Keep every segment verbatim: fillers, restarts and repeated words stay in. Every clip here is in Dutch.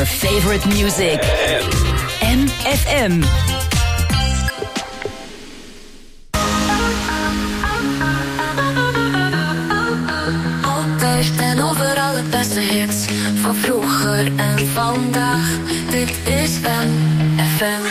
your favorite music. M F M. Altijd en overal het beste hits van vroeger en vandaag. Dit is M F M.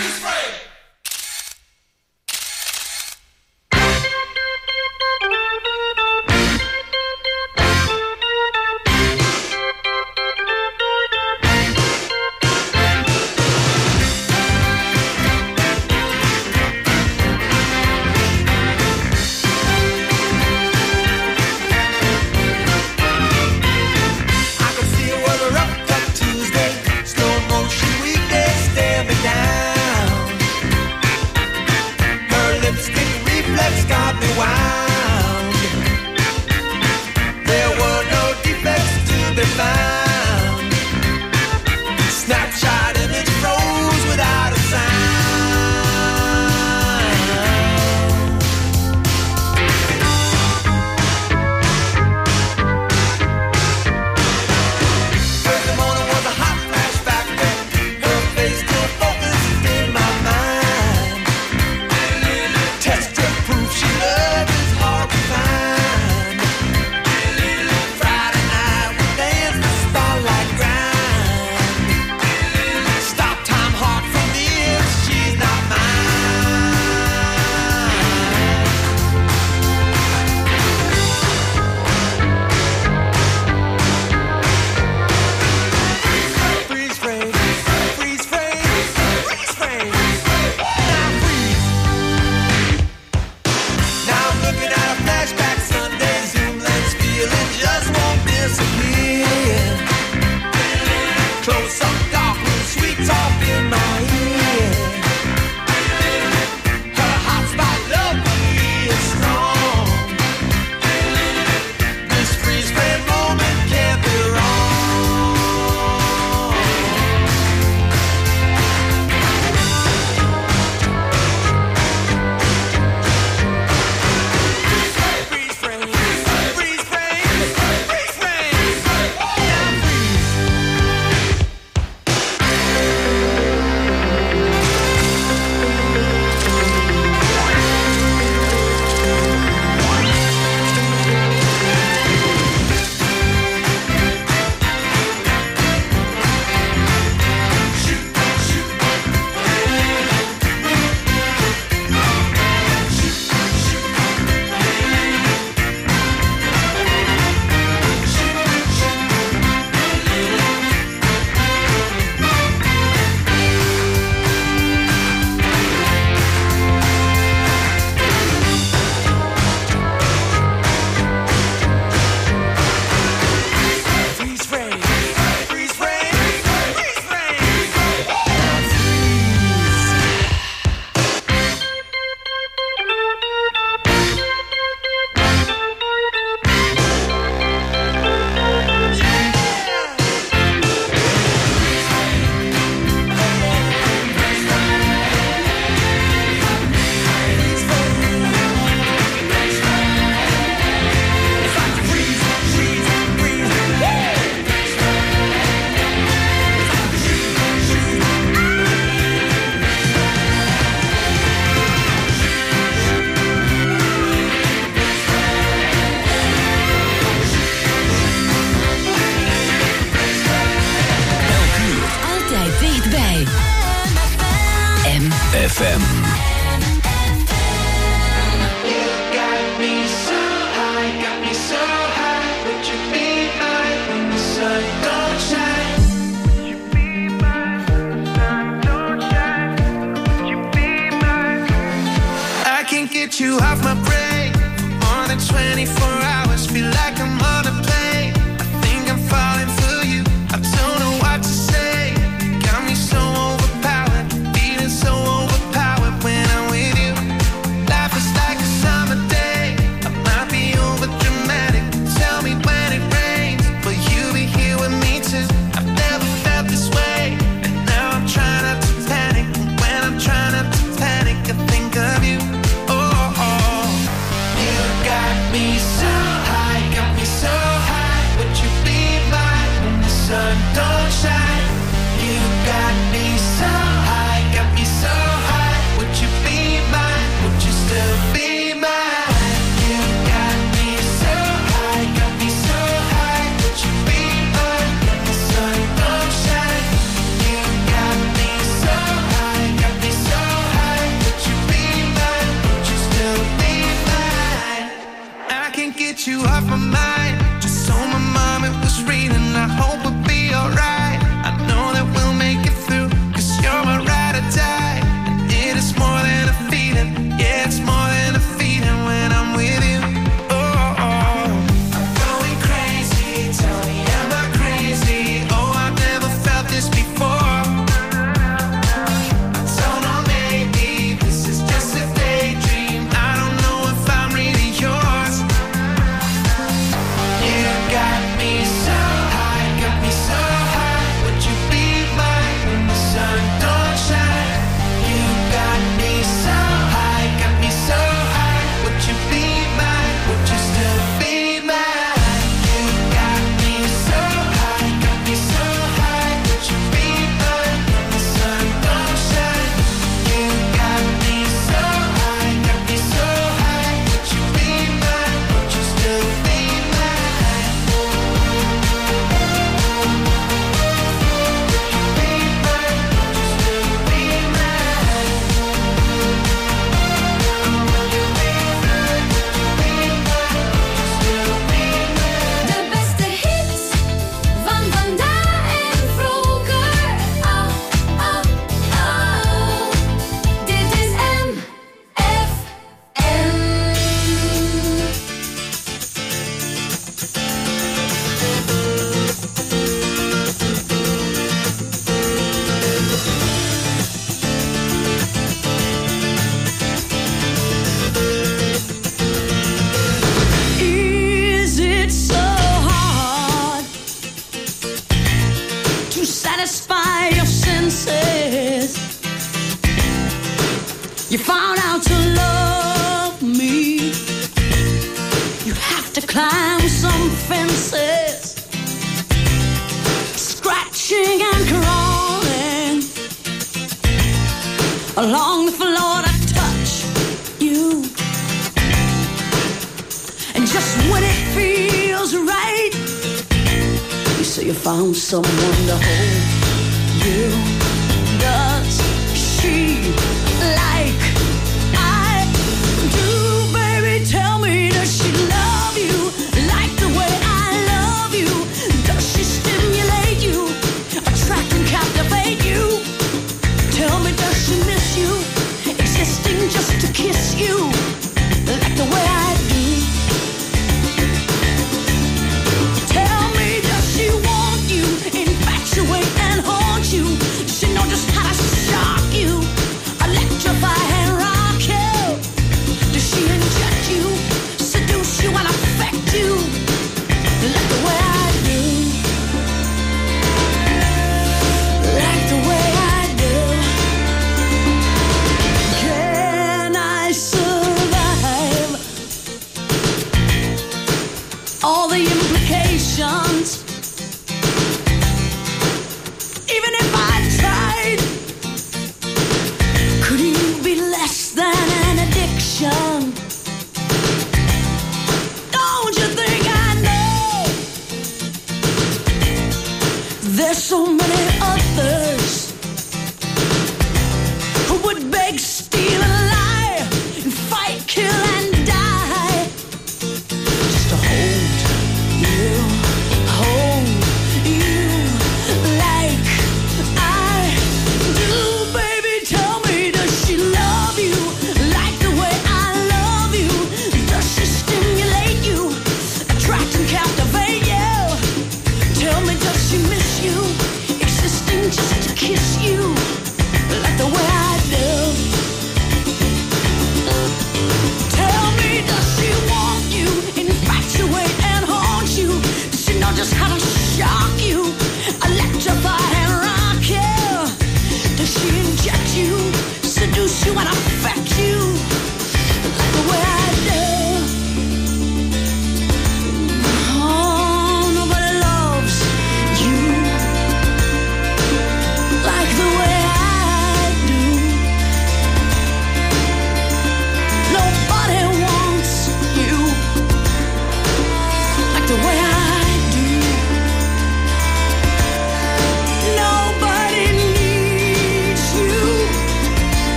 Trying not to panic, I think of you. Oh, oh, oh. get you off my mind. Just so my mom it was reading. I hope we'll be alright. I know that we'll make it through, cause you're my ride or die. And it is more than a feeling. Yeah, it's more than a feeling when I'm with you. Oh, oh, oh. I'm going crazy. Tell me, am I crazy? Oh, I've never felt this before. I don't know, maybe this is just a daydream. I don't know if I'm really yours. You got me so high, got me so high. Would you be mine when the sun don't shine? You got me so high, got me so high. Would you be mine? Would you still be mine? You got me so high, got me so high. Would you be mine when the sun don't shine? You got me so high, got me so high. Would you be mine? Would you still be mine? Would you be mine? Would you still be mine? De beste hits van vandaag en vroeger. Oh, oh, oh. Dit is M F M. Is it so hard to satisfy your senses? You found out to love me. You have to climb some fences, scratching and crawling along the floor to touch you. And just when it feels right, you say you found someone to hold you. Does she like I do, baby? Tell me, does she love you like the way I love you? Does she stimulate you, attract and captivate you? Tell me, does she miss you, existing just to kiss you like the way I do? Tell me, does she want you, infatuate and haunt you? Does she know just how to shock you, electrify and rock you? Does she inject you, seduce you and affect you like the way I do? Like the way I do. Can I survive all the implications? Even if I tried, could you be less than an addiction? Don't you think I know there's so many others who would beg, steal, and lie, and fight, kill, and die just to hold you, hold you like I do, baby. Tell me, does she love you like the way I love you? Does she stimulate you, attract and captivate you? Tell me, does she miss you,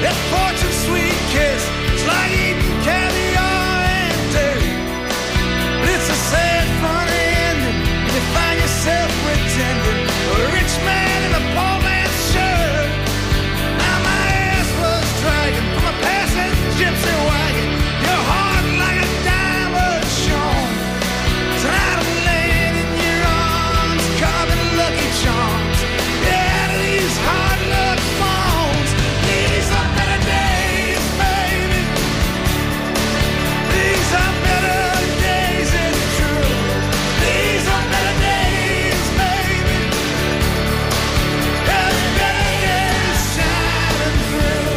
That fortune sweet kiss is like eating caviar and dairy. But it's a sad, funny ending. You find yourself pretending a rich man in a poor man's shirt. Now my ass was dragging from a passing gypsy wagon. Your heart like a diamond shone. Tonight I'm laying in your arms, carving lucky charms. Yeah, to these hard luck phones. These are better days, baby. These are better days, it's true. These are better days, baby. There's better days shining through.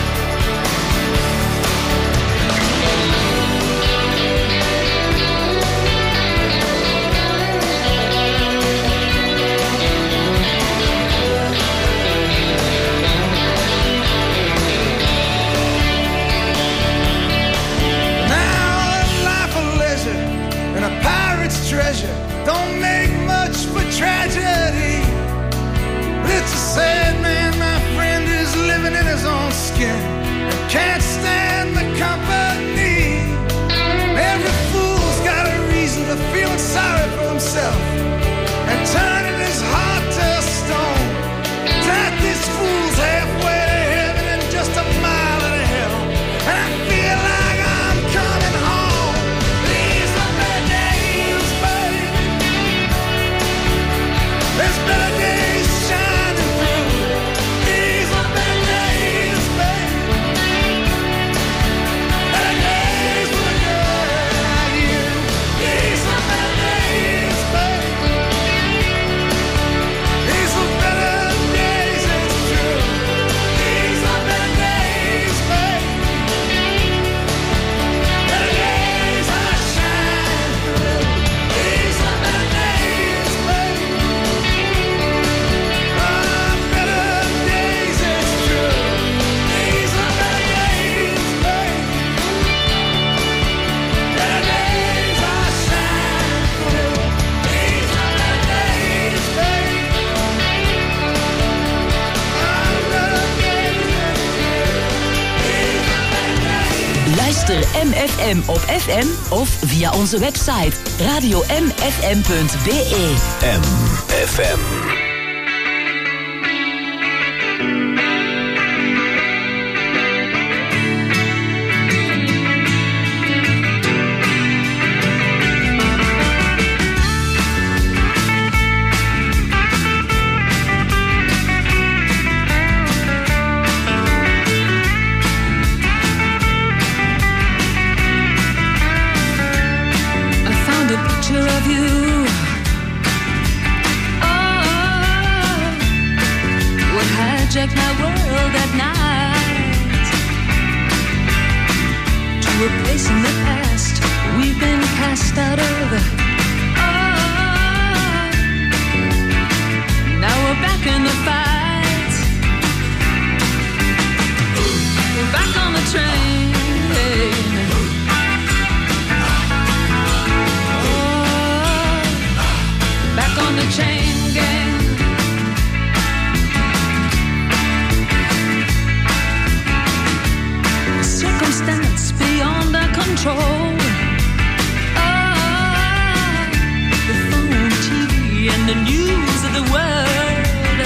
Now a life of leisure and a pirate's treasure don't make much for tragedy. But it's a sad man, my friend, who's living in his own skin and can't stand the company. Every fool's got a reason for feeling sorry for himself and turning his heart to stone. That this fool's halfway to heaven and just a mile to hell. And I feel like I'm coming home. These are better days, baby. There's better days shining through. These are better days, baby. Better days with a girl like you. These are better days, baby. These are better days, it's true. These are better days, baby. Better days I shine through. These are better days, baby. Ah, better days, it's true. These are better days, baby. Better days I shine through. These are better days, baby. Ah, better days, it's true. These are better days. Luister M F M op F M of via onze website radio m f m punt b e. M F M. I found a picture of you. Oh, what hijacked my world at night. To a place in the past we've been cast out of. Oh, now we're back in the fight. We're back on the train. Back on the chain gang. Circumstance beyond our control. Ah, the phone, T V, and the news of the world.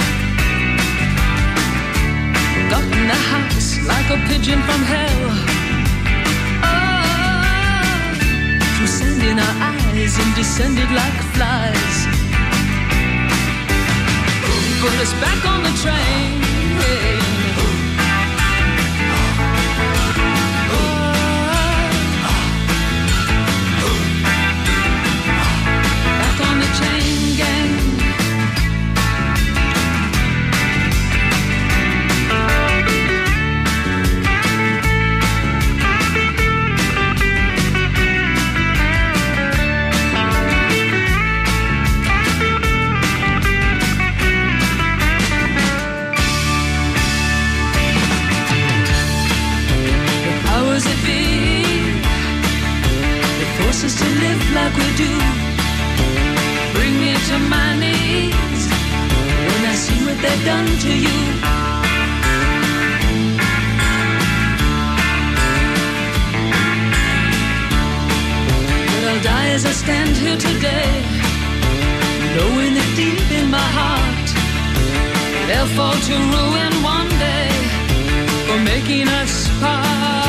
Got in the house like a pigeon from hell. Ah, through sand in our eyes and descended like flies. Put us back on the train. Back on the chain gang. Us to live like we do. Bring me to my knees when I see what they've done to you. as I stand here today, knowing that deep in my heart they'll fall to ruin one day for making us part.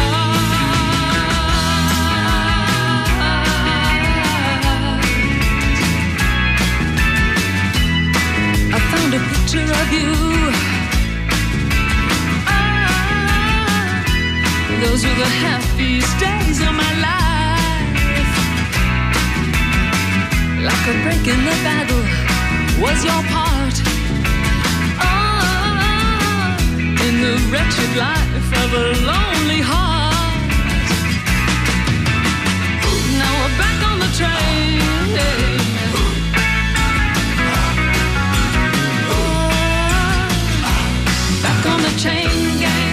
I found a picture of you. Ah, those were the happiest days of my life. Like a break in the battle was your part. Ah, in the wretched life of a lonely heart. Now we're back on the train. Back on the chain gang.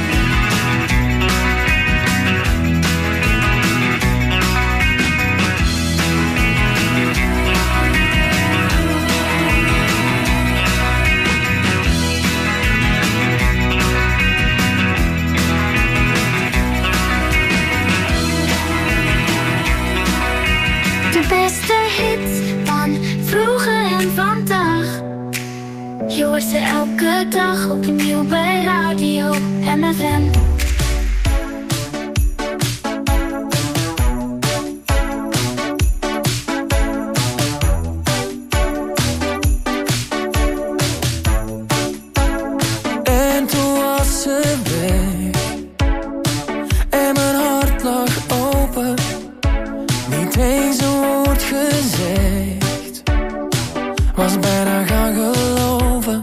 De beste hits van vroeger en vandaag. Je hoort ze elke dag opnieuw bij Radio M F M. En toen was ze weg en mijn hart lag open. Niet eens een woord gezegd, was bijna gaan geloven.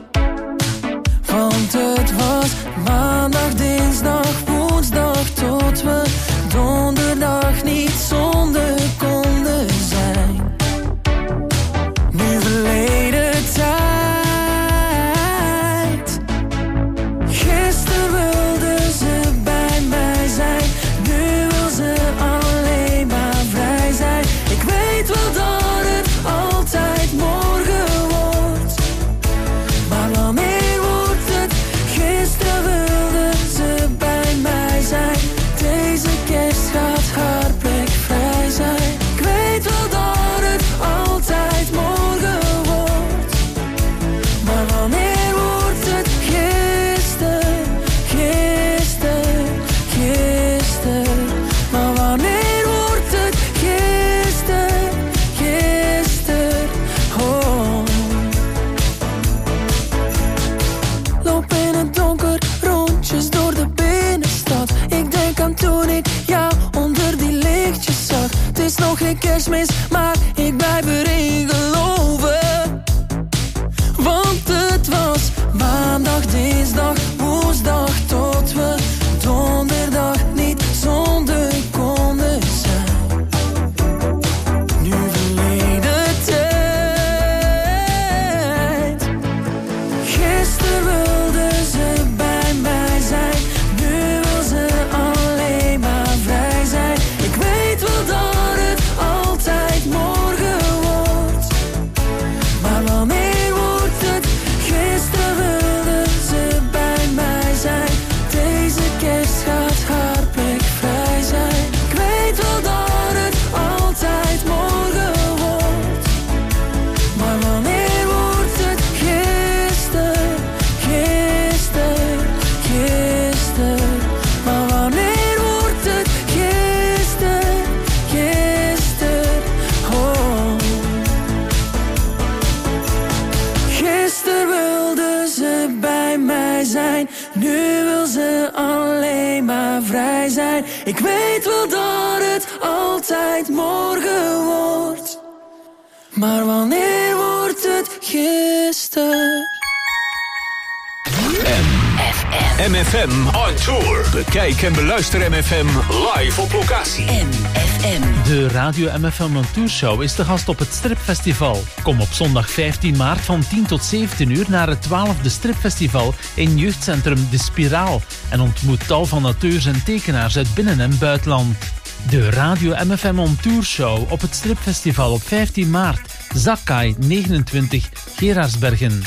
Want het was maandag, dinsdag, woensdag, tot we donderdag niet zonder konden zijn. Nu verleden tijd. Gisteren wilde ze bij mij zijn, nu wil ze alleen maar vrij zijn. Ik weet wel dat het altijd morgen wordt, maar wanneer wordt het? Gisteren wilde ze bij mij zijn, deze kerst gaat haar plek vrij zijn. Ik weet wel dat het altijd morgen wordt, maar wanneer wordt het? Gisteren, gisteren, gisteren. Maar wanneer wordt het? Gisteren, gisteren, oh. Loop in het donker, rondjes door de binnenstad. Ik denk aan toen ik jou onder die lichtjes zag. Het is nog geen Kerstmis, maar ik blijf erin geloven. Want het was maandag, dinsdag, woensdag, tot we donderdag niet zonder konden zijn. Nu verleden tijd. Gisteren wilde ze bij mij zijn, nu wil ze alleen maar vrij zijn. Ik weet wel dat het altijd morgen wordt, maar wanneer wordt het? Gisteren wilde ze bij mij zijn, deze kerst gaat haar plek vrij zijn. Ik weet wel dat het altijd morgen wordt, maar wanneer wordt het? Gisteren, gisteren, gisteren. Maar wanneer wordt het? Gisteren, gisteren, oh. Gisteren wilde ze bij mij zijn, nu wil ze alleen maar vrij zijn. Ik weet wel dat het altijd morgen wordt, maar wanneer wordt het? Gisteren. M F M on tour. Bekijk en beluister M F M live op locatie. M F M. De Radio M F M on Tour Show is de gast op het Stripfestival. Kom op zondag vijftien maart van tien tot zeventien uur naar het twaalfde Stripfestival in jeugdcentrum De Spiraal en ontmoet tal van auteurs en tekenaars uit binnen- en buitenland. De Radio M F M on Tour Show op het Stripfestival op vijftien maart. Zakai negenentwintig, Gerardsbergen.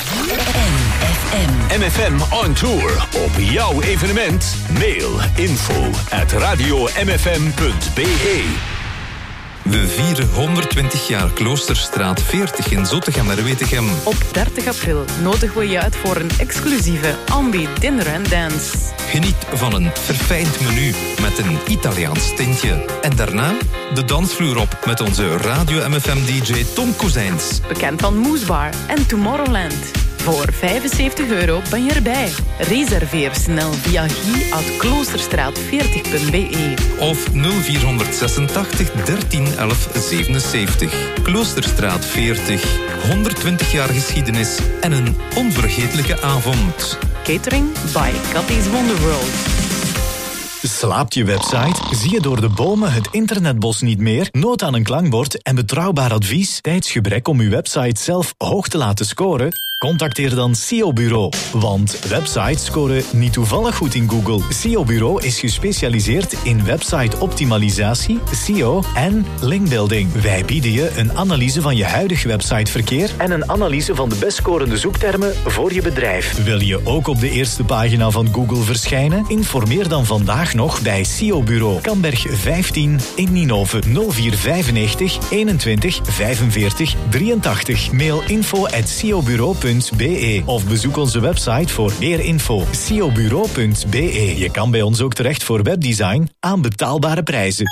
M F M on tour op jouw evenement. Mail info at radio m f m punt b e. We vieren honderdtwintig jaar Kloosterstraat veertig in Zottegem-Merwetegem. Op dertig april nodigen we je uit voor een exclusieve Ambi Dinner and Dance. Geniet van een verfijnd menu met een Italiaans tintje. En daarna de dansvloer op met onze Radio M F M-D J Tom Kozijns. Bekend van Moesbar en Tomorrowland. Voor vijfenzeventig euro ben je erbij. Reserveer snel via guy at kloosterstraat veertig punt b e. Of nul vier zesentachtig dertien elf zevenenzeventig. Kloosterstraat veertig. honderdtwintig jaar geschiedenis en een onvergetelijke avond. Catering by Cathy's Wonderworld. Slaapt je website? Zie je door de bomen het internetbos niet meer? Nood aan een klankbord en betrouwbaar advies? Tijdsgebrek om uw website zelf hoog te laten scoren? Contacteer dan S E O Bureau. Want websites scoren niet toevallig goed in Google. S E O Bureau is gespecialiseerd in website-optimalisatie, S E O en linkbuilding. Wij bieden je een analyse van je huidig websiteverkeer en een analyse van de best scorende zoektermen voor je bedrijf. Wil je ook op de eerste pagina van Google verschijnen? Informeer dan vandaag nog bij S E O Bureau. Kamberg vijftien in Ninove. nul vier vijfennegentig eenentwintig vijfenveertig drieëntachtig. Mail info at s e o bureau punt b e of bezoek onze website voor meer info. s e o bureau punt b e. Je kan bij ons ook terecht voor webdesign aan betaalbare prijzen.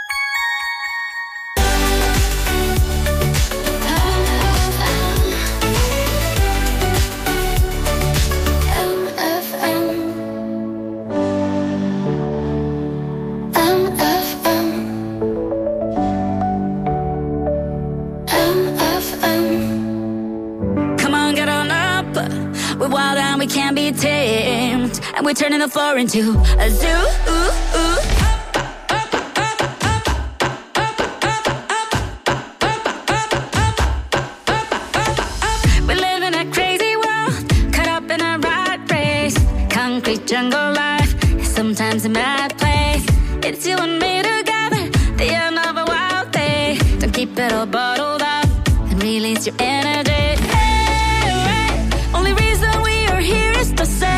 And we're turning the floor into a zoo. Ooh, ooh. We live in a crazy world, caught up in a rat race. Concrete jungle life is sometimes a mad place. It's you and me together, the end of a wild day. Don't keep it all bottled up and release your energy. Hey, hey. Only reason we are here is to say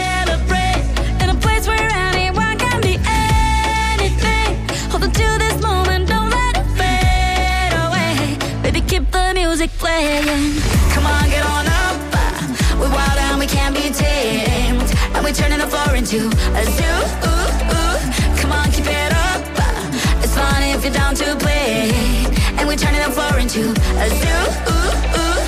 playing. Come on, get on up. We're wild and we can't be tamed. And we're turning the floor into a zoo. Ooh, ooh. Come on, keep it up. It's fun if you're down to play. And we're turning the floor into a zoo. Ooh, ooh.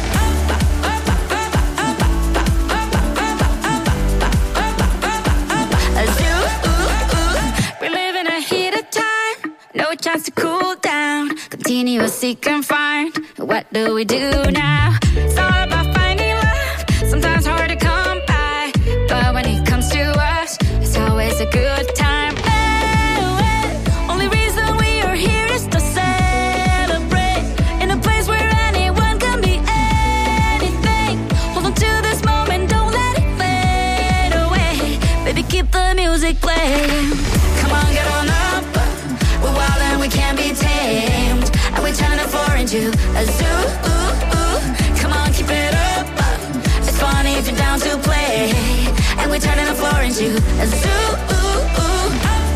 A zoo. Ooh, ooh. We live in a heated time. No chance to cool down. Continue to seek and find. What do we do now? It's all about finding love. Sometimes hard to come by, but when it comes to us, it's always a good time. Hey, hey. Only reason we are here is to celebrate in a place where anyone can be anything. Hold on to this moment, don't let it fade away. Baby, keep the music playing. Come on, get on up. We're wild and we can't be tamed. And we're turning the floor into a zoo. Ooh, ooh. Come on, keep it up. It's funny if you're down to play. And we're turning the floor into a zoo. Ooh, ooh.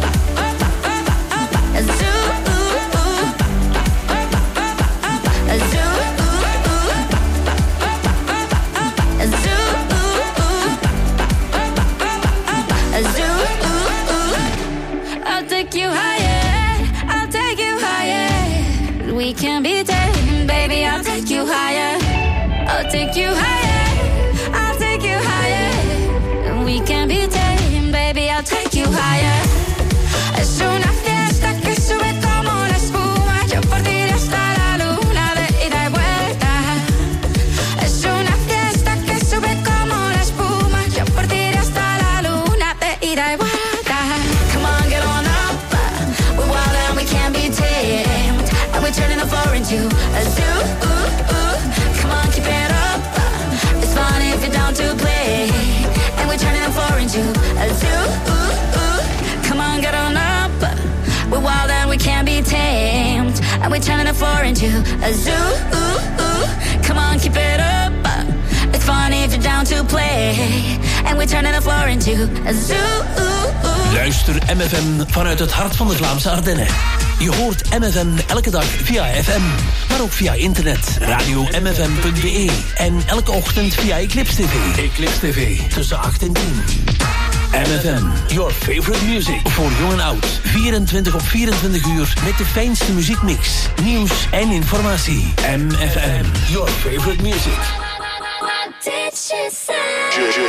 A zoo. Ooh, ooh. A zoo. Ooh, ooh. A zoo. Ooh, ooh. A zoo. Ooh, ooh. I'll take you higher. I'll take you higher. We can be taken, baby, I'll take you higher. I'll take you higher. I'll take you higher. We can be taken, baby, I'll take you higher. Es una fiesta que sube como la espuma. Yo por ti hasta la luna de ida y vuelta. Es una fiesta que sube como la espuma. Yo por ti hasta la luna de ida y vuelta. Come on, get on up. We're wild and we can't be tamed. And we're turning the floor into a zoo. Ooh, ooh. Come on, keep it up. It's fun if you're down to play. And we're turning the floor into a zoo. Ooh, ooh. Come on, get on up. We're wild and we can't be tamed. And we're turning the floor into a zoo. Ooh, ooh. Come on, keep it up. It's fun if you're down to play. And we're turning the floor into a zoo. Ooh, ooh. Luister M F M vanuit het hart van de Vlaamse Ardennen. Je hoort M F M elke dag via F M, maar ook via internet, radio m f m punt b e en elke ochtend via Eclipse T V. Eclipse T V, tussen acht en tien. M F M, your favorite music. Voor jong en oud, vierentwintig op vierentwintig uur met de fijnste muziekmix, nieuws en informatie. M F M, your favorite music. What did she say?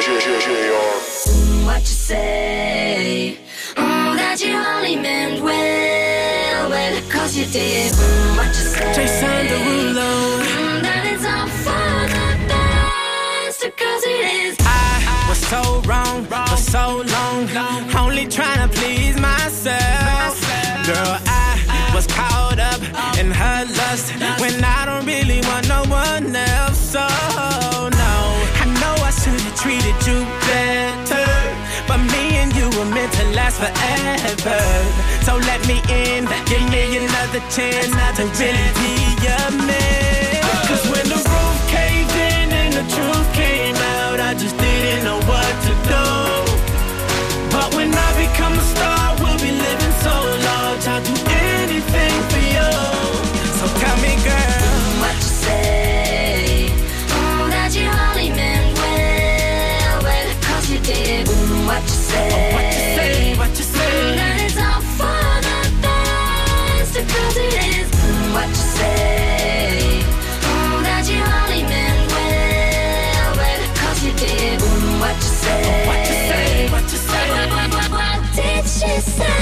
What you say? Oh, that you only meant well, well, cause you did. Mm, what you say? Jason Derulo. Mm, that it's all for the best, because it is. I was so wrong for so long, only trying to please myself. Girl, I was caught up in her lust when I don't really want no one else. So no, I know I should have treated you better, but me and you were meant to last forever. So let me in, give me another chance to really be your man. Cause when the roof caved in and the truth came out, I just didn't know what to do. But when I become a star, we'll be living so large, I'll do anything for you. So tell me, girl, what you say? Oh, that you only meant well, well, cause you did. Mm, what you say? Oh, what you say, what you say? Mm, that it's all for the best, because it is. Mm, what you say? Oh, that you only meant well, well, cause you did. Mm, what you say? Oh, what you say, what you say? What, what, what, what did she say?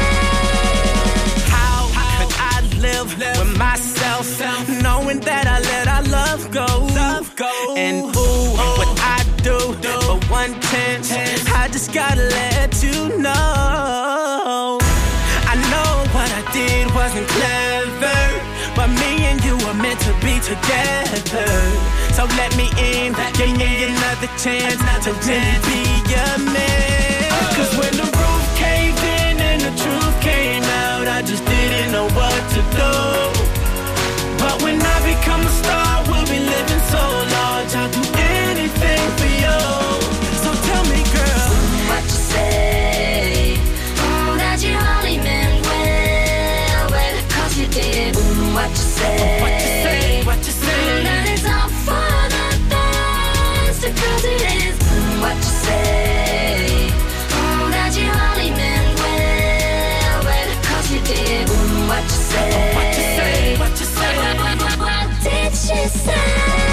How could I live with myself, knowing that I let our love go? And ooh, what I do for one chance, I just gotta let you know. I know what I did wasn't clever, but me and you were meant to be together. So let me in, give me another chance to really be your man. Cause when the roof caved in and the truth came out, I just didn't know what to do. But when I become a star, we'll be living so large, I'll do anything for you. So tell me, girl, what you say? Oh, that you only meant well, well, cause you did. Mm, what you say? what you say, what you say? Mm, that it's all for the best, because it is. Mm, what you say? Oh, that you only meant well, well, cause you did. Mm, what you say? what you say, what you say? What, what, what, what did she say?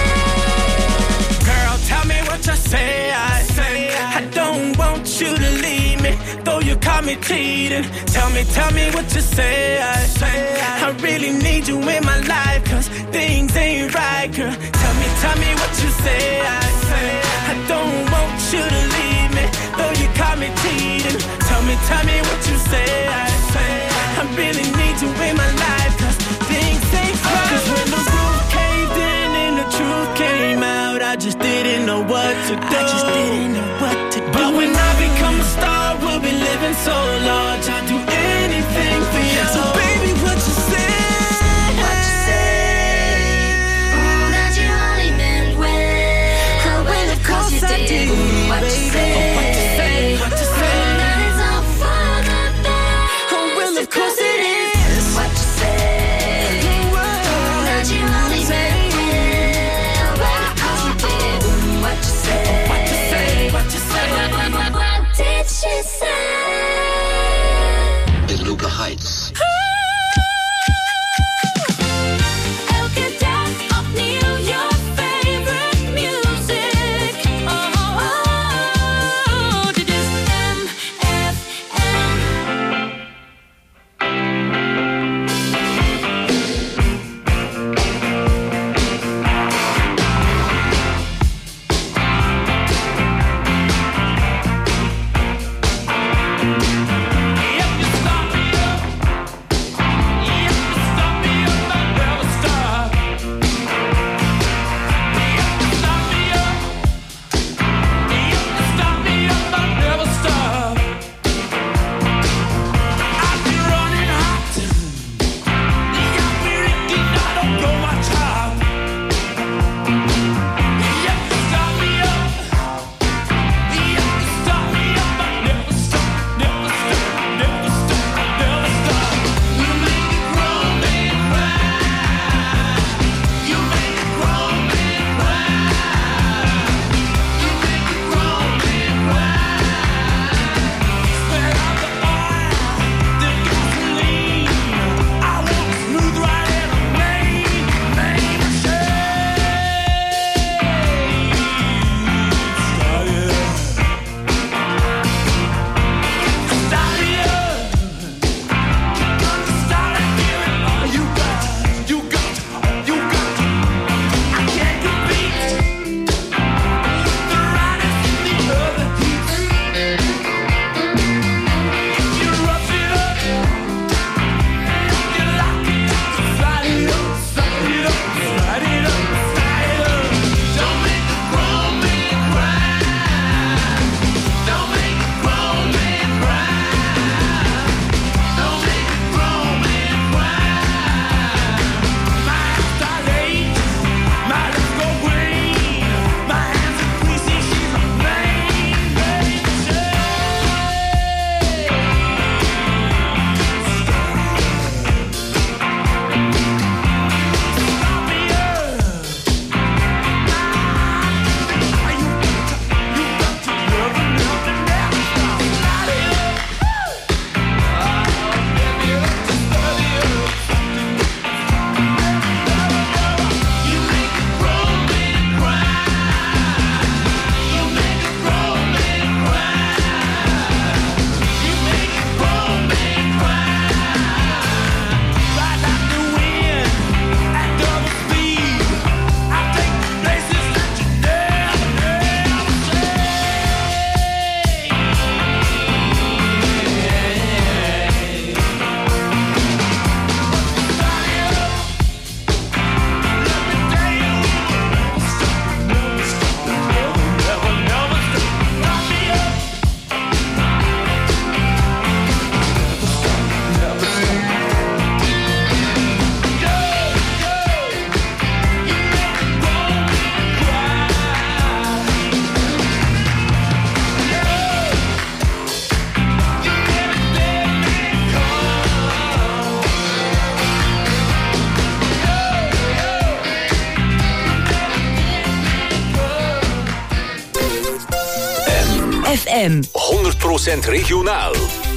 Girl, tell me what you say. I say I don't want you to leave me, though you caught me cheating. Tell me, tell me what you say. I say I really need you in my life, cause things ain't right, girl. Tell me, tell me what you say. I say I don't want you to leave me, though you caught me cheating. Tell me, tell me what you say. I say I really need you in my life, cause things ain't right. Cause when the roof caved in and the truth came out, I just didn't know what to do. I just didn't know what to do. But when I become a star, we'll be living so large, I'll do anything for you. So baby, what you say? What you say? Oh, that you only meant well, oh, well, of course you did. Mm, what you say? Oh, what you say? What you say? Oh, that it's all for the best, Oh, well, of course it is. what you say? Oh, that you only meant well, well, of course you did. Mm, what you say? What you say? What you say? What, what, what, what did she say? Beluga Heights. Elke dag opnieuw your favorite music. Oh, oh, oh, dit is M F M. If you start me up, M. honderd procent regionaal.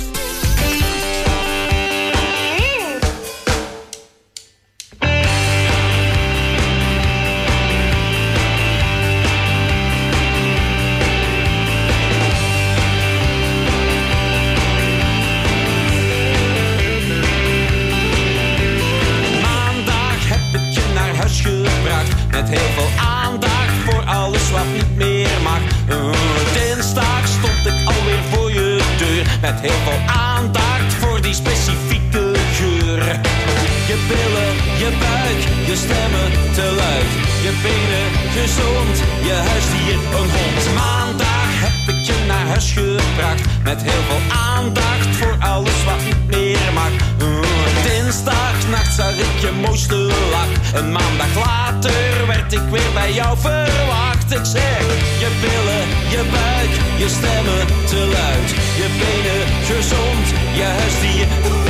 Met heel veel aandacht voor alles wat niet meer mag. Uh, dinsdag stond ik alweer voor je deur. Met heel veel aandacht voor die specifieke geur. Je billen, je buik, je stemmen te luid. Je benen gezond, je huisdier een hond. Maandag heb ik je naar huis gebracht. Met heel veel aandacht voor alles wat niet meer mag. Uh, Dinsdagnacht zag ik je mooiste lach. Een maandag later werd ik weer bij jou verwacht. Ik zeg, je billen, je buik, je stemmen te luid. Je benen gezond, je huisdier.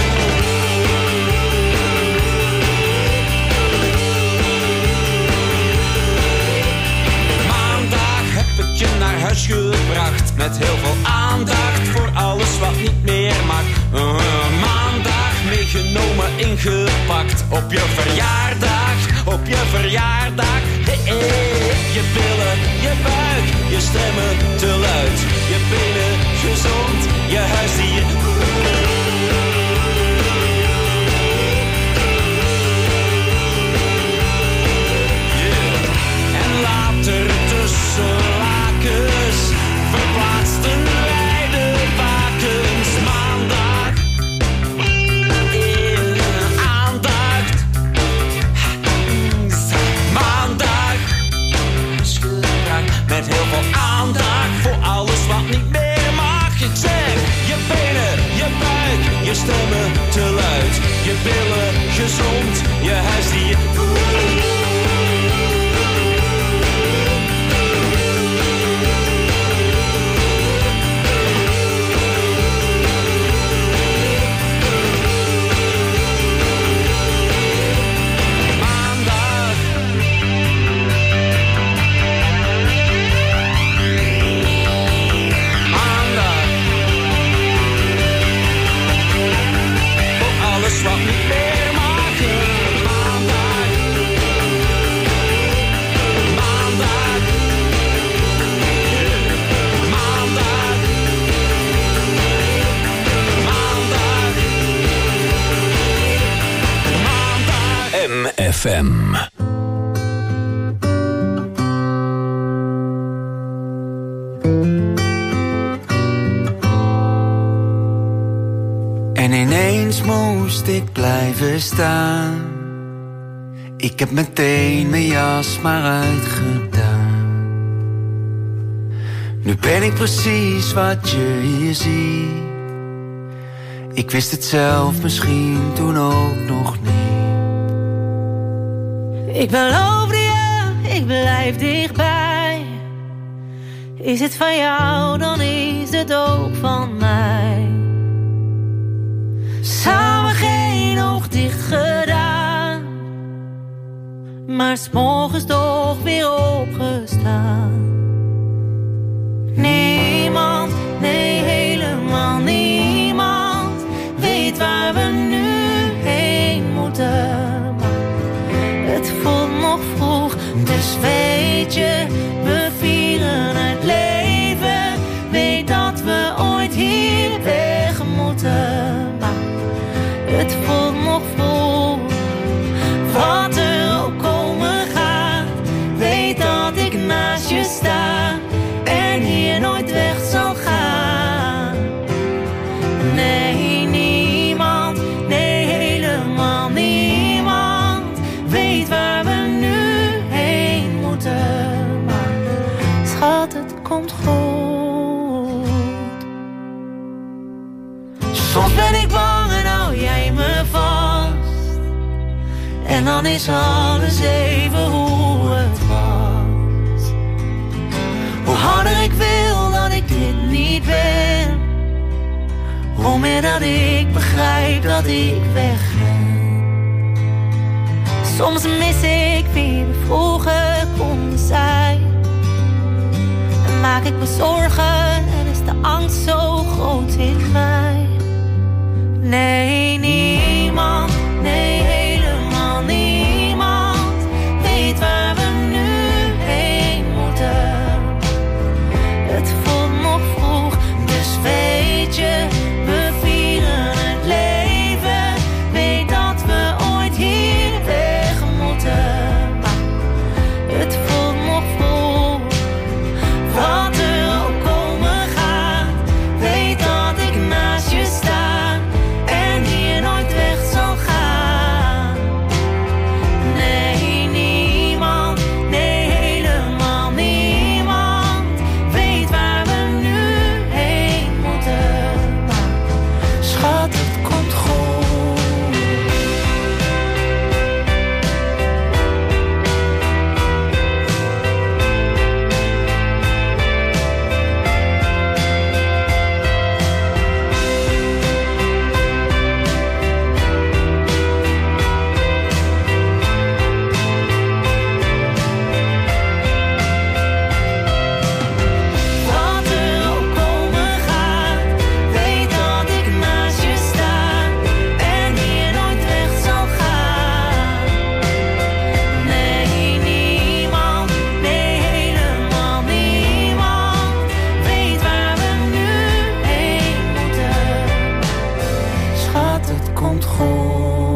Maandag heb ik je naar huis gebracht. Met heel veel aandacht voor alles wat niet meer mag. Uh, maandag meegenomen, ingepakt. Op je verjaardag, op je verjaardag. Hey, hey. Je billen, je buik, je stemmen te luid. Je benen gezond, je huisdier. Yeah. En later tussen lakens verplaatsten wij de bakens. Maandag in aandacht. Maandag met heel veel aandacht voor alles wat niet meer mag. Ik zeg, je benen, je buik, je stemmen te luid. Je billen gezond, je huisdier. Wat niet meer maken. Maandag. Maandag. Maandag. Maandag. Maandag. M F M. En ineens moest ik blijven staan. Ik heb meteen mijn jas maar uitgedaan. Nu ben ik precies wat je hier ziet. Ik wist het zelf misschien toen ook nog niet. Ik beloofde je, ik blijf dichtbij. Is het van jou, dan is het ook van mij. Samen geen oog dicht gedaan, maar 's morgens toch weer opgestaan. Niemand, nee helemaal niemand, weet waar we nu heen moeten. Maar het voelt nog vroeg, dus weet je, we vieren het leven. Weet dat we ooit hier weg moeten. Het voelt nog vroeg, wat er ook komen gaat. Weet dat ik naast je sta en hier nooit weg zal gaan. Nee, niemand, nee helemaal niemand, weet waar we nu heen moeten. Maar schat, het komt goed. Soms ben ik bang en hou jij me vast. En dan is alles even hoe het was. Hoe harder ik wil dat ik dit niet ben, hoe meer dat ik begrijp dat ik wegren. Soms mis ik wie we vroeger konden zijn. En maak ik me zorgen en is de angst zo groot in mij. Nee, niemand, nee, helemaal niemand weet waar we nu heen moeten. Het voelt nog vroeg, dus weet je, we vieren het leven. Weet dat we ooit hier weg moeten. Maar het voelt nog vroeg, wat er ook komen gaat. Weet dat ik naast je sta en hier nooit weg zal gaan. Nee, niemand, nee, helemaal niemand weet waar we nu heen moeten. Maar schat, het komt goed. Wat er ook komen gaat, weet dat ik naast je sta en hier nooit weg zal gaan. Nee, niemand, nee, helemaal niemand weet waar we nu heen moeten. Schat, het komt goed.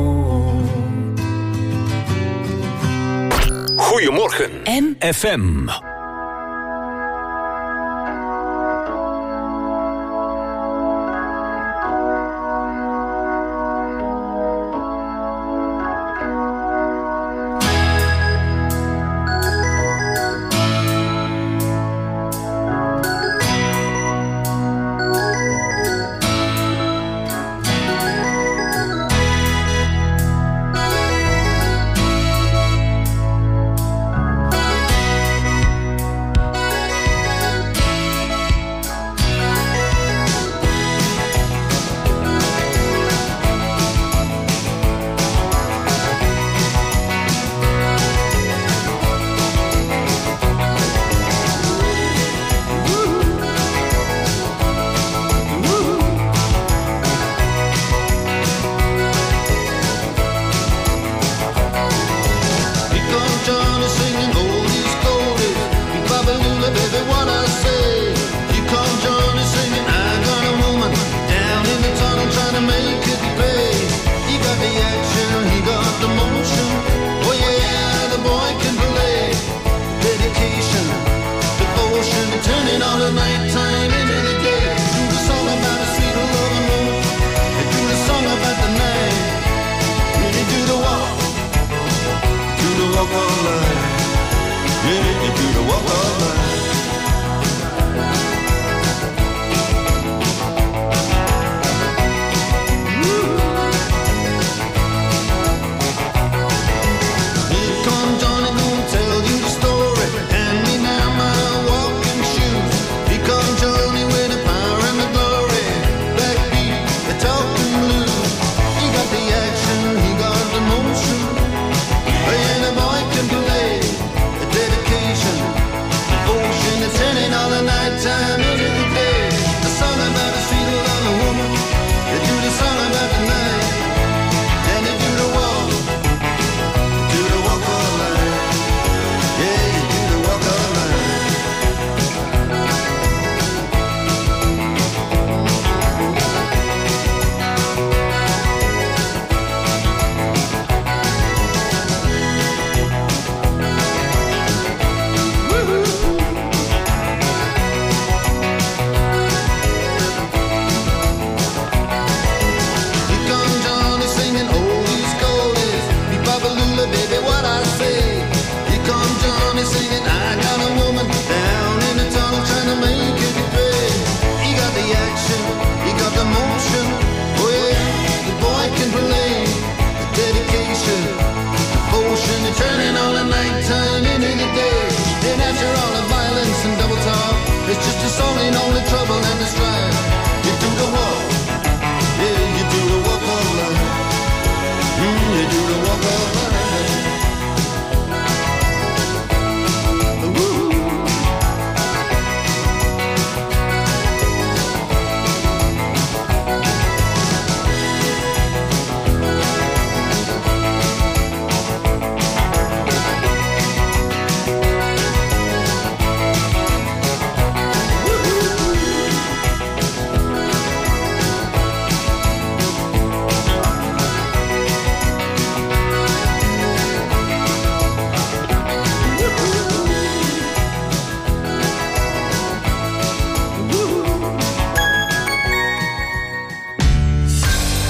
Goedemorgen. M F M.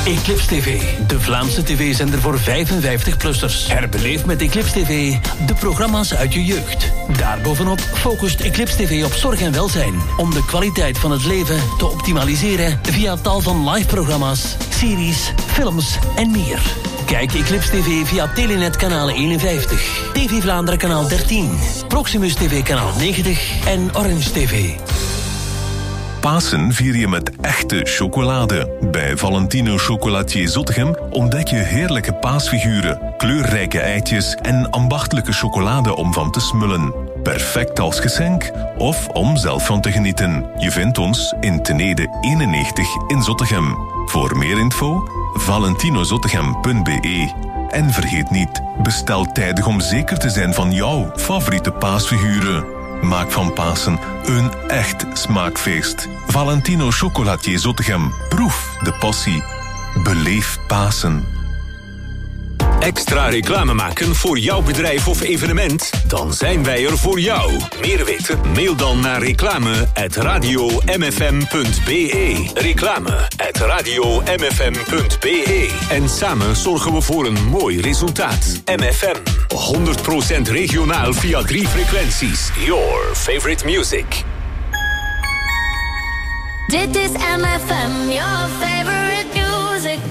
Eclipse T V, de Vlaamse tv-zender voor vijfenvijftig-plussers. Herbeleef met Eclipse T V de programma's uit je jeugd. Daarbovenop focust Eclipse T V op zorg en welzijn, om de kwaliteit van het leven te optimaliseren via tal van live-programma's, series, films en meer. Kijk Eclipse T V via Telenet kanaal eenenvijftig, T V Vlaanderen kanaal dertien, Proximus T V kanaal negentig en Orange T V. Pasen vier je met echte chocolade. Bij Valentino Chocolatier Zottegem ontdek je heerlijke paasfiguren, kleurrijke eitjes en ambachtelijke chocolade om van te smullen. Perfect als geschenk of om zelf van te genieten. Je vindt ons in Tenede eenennegentig in Zottegem. Voor meer info, valentinozottegem punt b e. En vergeet niet, bestel tijdig om zeker te zijn van jouw favoriete paasfiguren. Maak van Pasen een echt smaakfeest. Valentino Chocolatier Zottegem. Proef de passie. Beleef Pasen. Extra reclame maken voor jouw bedrijf of evenement? Dan zijn wij er voor jou. Meer weten? Mail dan naar reclame at radio m f m punt b e. Reclame at radio m f m punt b e. En samen zorgen we voor een mooi resultaat. M F M. honderd procent regionaal via drie frequenties. Your favorite music. Dit is M F M, your favorite music.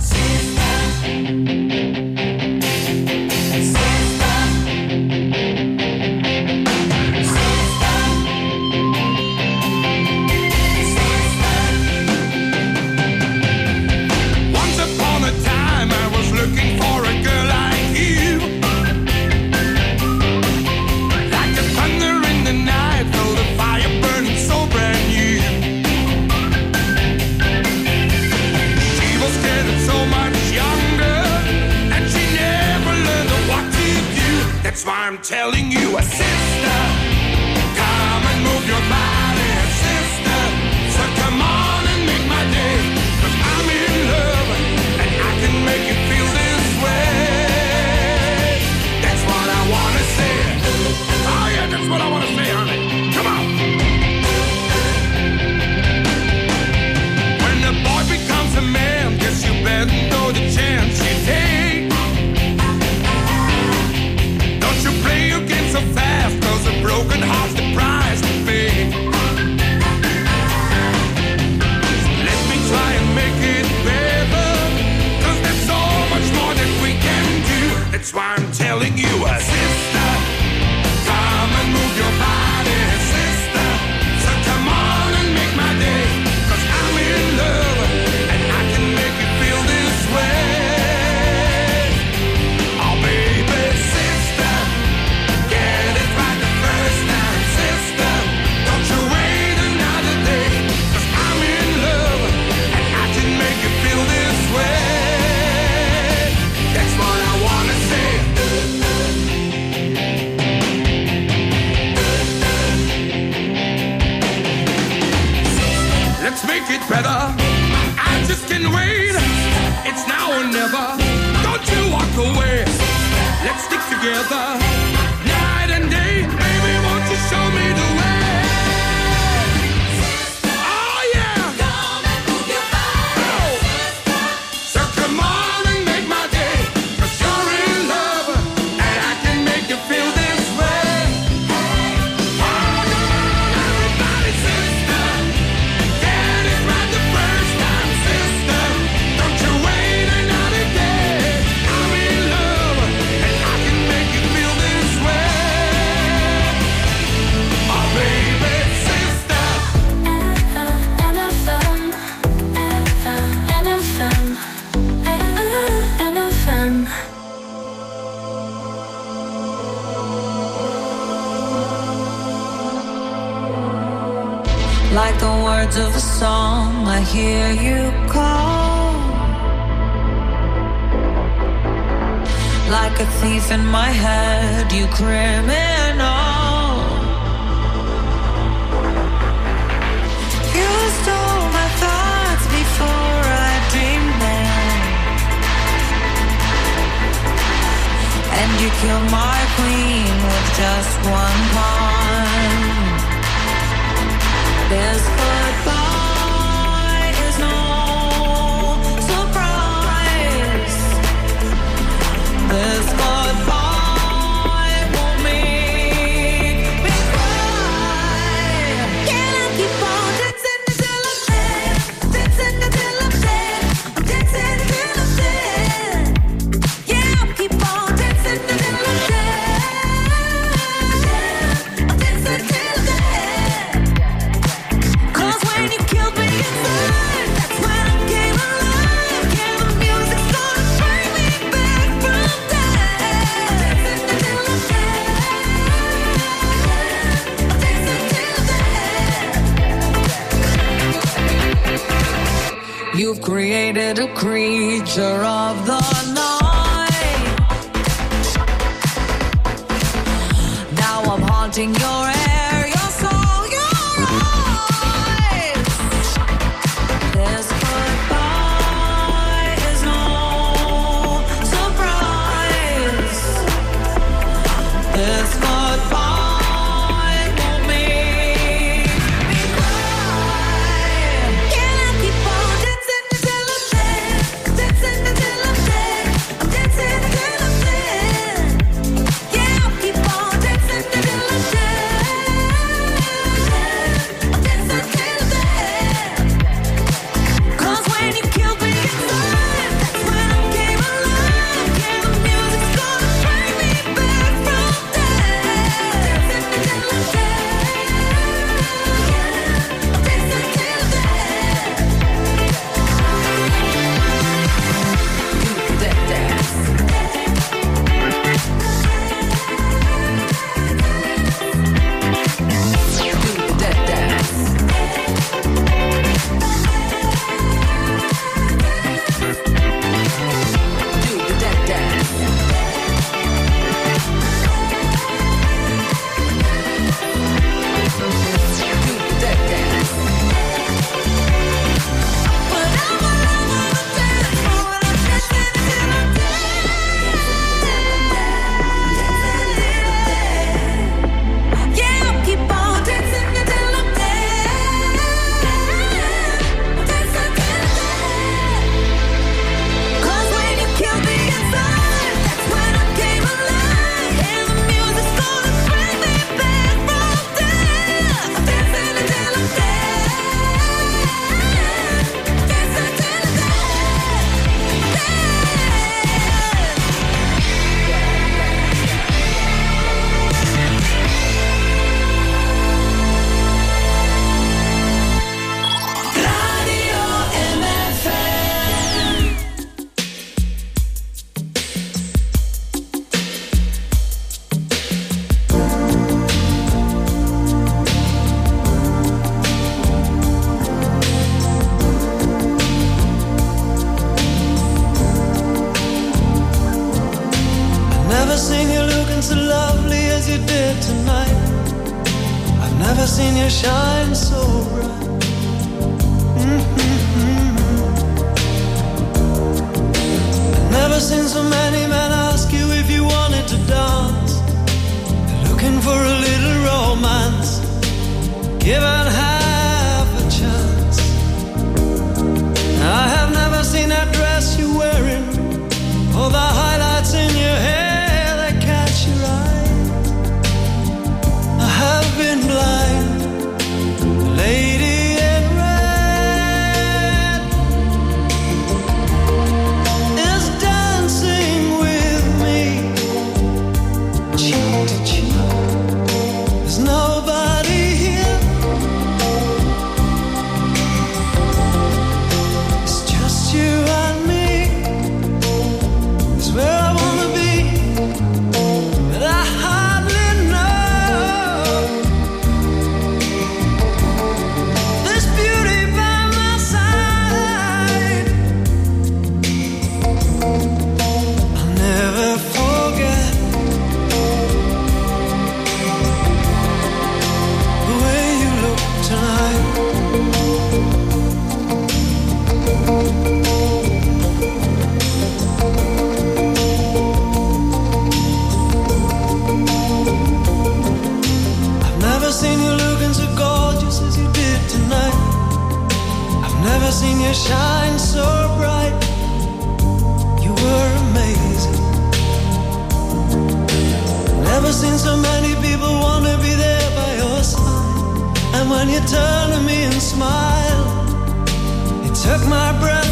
That's why I'm telling you, a sister, come and move your body, sister. So come on and make my day, 'cause I'm in love and I can make you feel this way. That's what I wanna say. Oh yeah, that's what I wanna say, honey. Come on. When the boy becomes a man, guess you better know the chance you take. You play your game so fast, 'cause a broken heart's the price to pay. Let me try and make it better, 'cause there's so much more that we can do. That's why I'm telling you, a sister, come and move your body, sister. So come on and make my day, 'cause I'm in love and I can make you feel this way. Oh baby, sister, get it right the first time, sister. Don't you wait another day, 'cause I'm in love and I can make you feel this way. That's what I wanna say. Let's make it better. I just can't wait. It's now or never. Don't you walk away. Let's stick together. Night and day, baby, won't you show me the way? Oh yeah. Come and move your body. Oh. So come on and make my day, 'cause you're in love and I can make you feel this way. Everybody, sister, get it right the first time, sister. Don't you wait another day. I'm in love and I can make you feel this way. Oh baby, sister. M F M, M F M, M F M. Like the words of a song, I hear you call. Like a thief in my head, you criminal. You stole my thoughts before I dreamed them, and you killed my queen with just one pawn. This goodbye is no surprise. created a creature of the night. Now I'm haunting your air, your soul, your eyes. This goodbye is no surprise. This goodbye won't make me cry. Can I keep on dancing until I'm dead? Dancing until I'm dead. I'm dancing until I'm dead. Yeah, I'll keep on dancing until I'm dead. I'm dancing until I'm dead. 'Cause when you killed me inside, that's when I came alive. Yeah, the music's gonna bring me back from death. Dancing until I'm dead. I'm dancing until I'm dead. Do that dance. Do that dance. Do that dance. Do that dance. But I'm alone on the dance floor and I'm dancing until I'm dead. Yeah, I'll keep on dancing until I'm dead. Dancing until I'm dead. 'Cause when you killed me inside, that's when I came alive. And the music's gonna bring me back from death. Dancing until I'm dead. Dancing until I'm dead. Radio M F M. Never seen you looking so lovely as you did tonight. I've never seen you shine so bright. Mm-hmm. I've never seen so many men ask you if you wanted to dance. They're looking for a little romance, given half a chance. I have never seen that dress you're wearing, or the highlights in your hair that catch your eye. I have been blind. The lady in red is dancing with me, cheek to cheek. There's nobody here. It's just you and me. It's where I wanna be, but I hardly know. This beauty by my side, I'll never forget the way you look tonight. I've never seen you looking so gorgeous as you did tonight. I've never seen you shine so bright. You were amazing. Never seen so many people want to be there by your side. And when you turn to me and smile, it took my breath